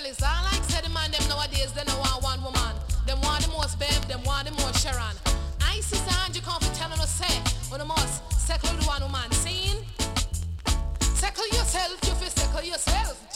it's all like said the man them nowadays, they don't want one woman. Them want the most babe, them want the most Sharon. I sister Angie come for telling us say, when the most settle the one woman. Seen? Settle yourself, you feel settle yourself.